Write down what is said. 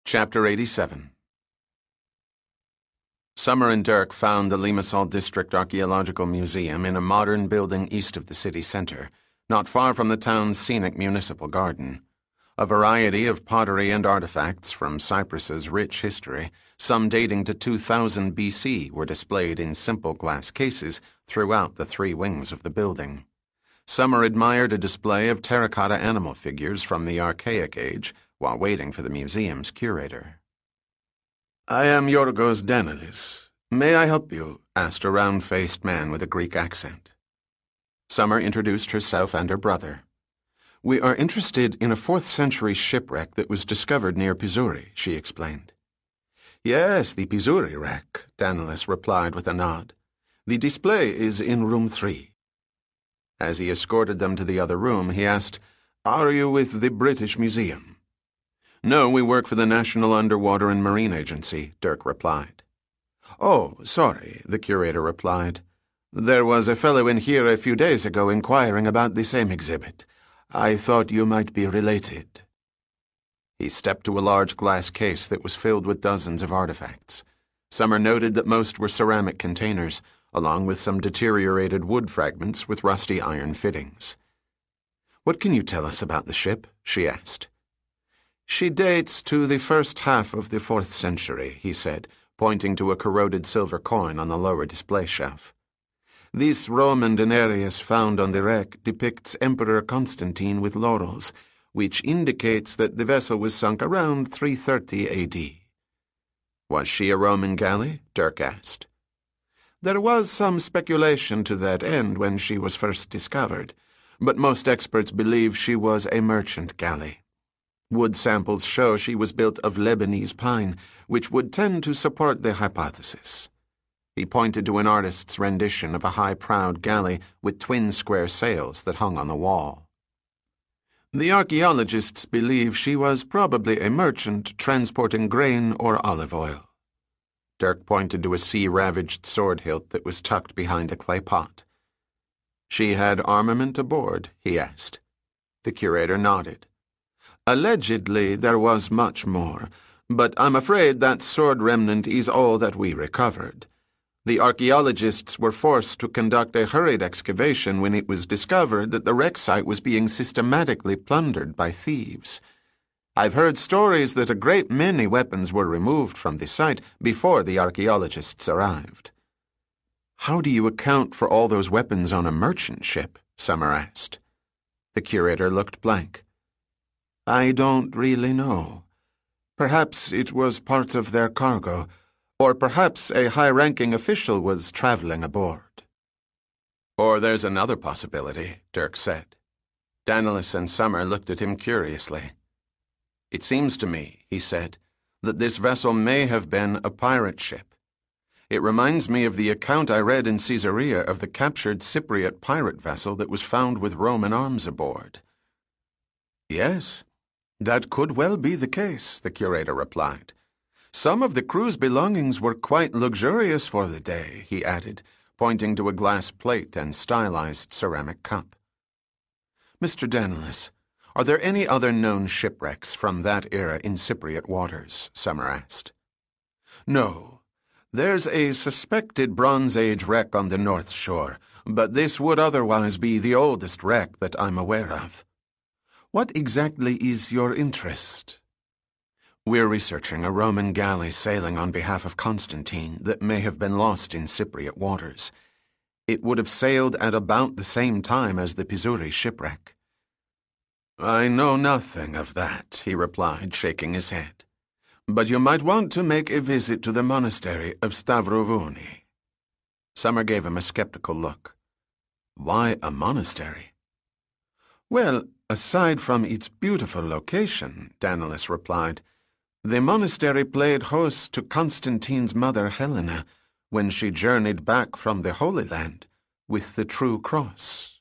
Chapter 87. Summer and Dirk found the Limassol District Archaeological Museum in a modern building east of the city center, not far from the town's scenic municipal garden. A variety of pottery and artifacts from Cyprus's rich history, some dating to 2000 BC, were displayed in simple glass cases throughout the three wings of the building. Summer admired a display of terracotta animal figures from the Archaic Age while waiting for the museum's curator. "I am Yorgos Danilis. May I help you?" asked a round-faced man with a Greek accent. Summer introduced herself and her brother. "We are interested in a 4th-century shipwreck that was discovered near Pizouri," she explained. "Yes, the Pizouri wreck," Danilis replied with a nod. "The display is in room 3. As he escorted them to the other room, he asked, "Are you with the British Museum?" "No, we work for the National Underwater and Marine Agency," Dirk replied. "Oh, sorry," the curator replied. "There was a fellow in here a few days ago inquiring about the same exhibit. I thought you might be related." He stepped to a large glass case that was filled with dozens of artifacts. Summer noted that most were ceramic containers, along with some deteriorated wood fragments with rusty iron fittings. "What can you tell us about the ship?" she asked. "She dates to the first half of the 4th century, he said, pointing to a corroded silver coin on the lower display shelf. "This Roman denarius found on the wreck depicts Emperor Constantine with laurels, which indicates that the vessel was sunk around 330 AD. "Was she a Roman galley?" Dirk asked. "There was some speculation to that end when she was first discovered, but most experts believe she was a merchant galley. Wood samples show she was built of Lebanese pine, which would tend to support the hypothesis." He pointed to an artist's rendition of a high-prowed galley with twin square sails that hung on the wall. "The archaeologists believe she was probably a merchant transporting grain or olive oil." Dirk pointed to a sea-ravaged sword hilt that was tucked behind a clay pot. "She had armament aboard?" he asked. The curator nodded. "Allegedly, there was much more, but I'm afraid that sword remnant is all that we recovered. The archaeologists were forced to conduct a hurried excavation when it was discovered that the wreck site was being systematically plundered by thieves. I've heard stories that a great many weapons were removed from the site before the archaeologists arrived." "How do you account for all those weapons on a merchant ship?" Summer asked. The curator looked blank. "I don't really know. Perhaps it was part of their cargo, or perhaps a high-ranking official was traveling aboard." "Or there's another possibility," Dirk said. Danilis and Summer looked at him curiously. "It seems to me," he said, "that this vessel may have been a pirate ship. It reminds me of the account I read in Caesarea of the captured Cypriot pirate vessel that was found with Roman arms aboard." "Yes, that could well be the case," the curator replied. "Some of the crew's belongings were quite luxurious for the day," he added, pointing to a glass plate and stylized ceramic cup. "Mr. Danilis, are there any other known shipwrecks from that era in Cypriot waters?" Summer asked. "No. There's a suspected Bronze Age wreck on the North Shore, but this would otherwise be the oldest wreck that I'm aware of. What exactly is your interest?" "We're researching a Roman galley sailing on behalf of Constantine that may have been lost in Cypriot waters. It would have sailed at about the same time as the Pizouri shipwreck." "I know nothing of that," he replied, shaking his head. "But you might want to make a visit to the monastery of Stavrovouni." Summer gave him a skeptical look. "Why a monastery?" "Well, aside from its beautiful location," Danilis replied, "the monastery played host to Constantine's mother Helena when she journeyed back from the Holy Land with the True Cross."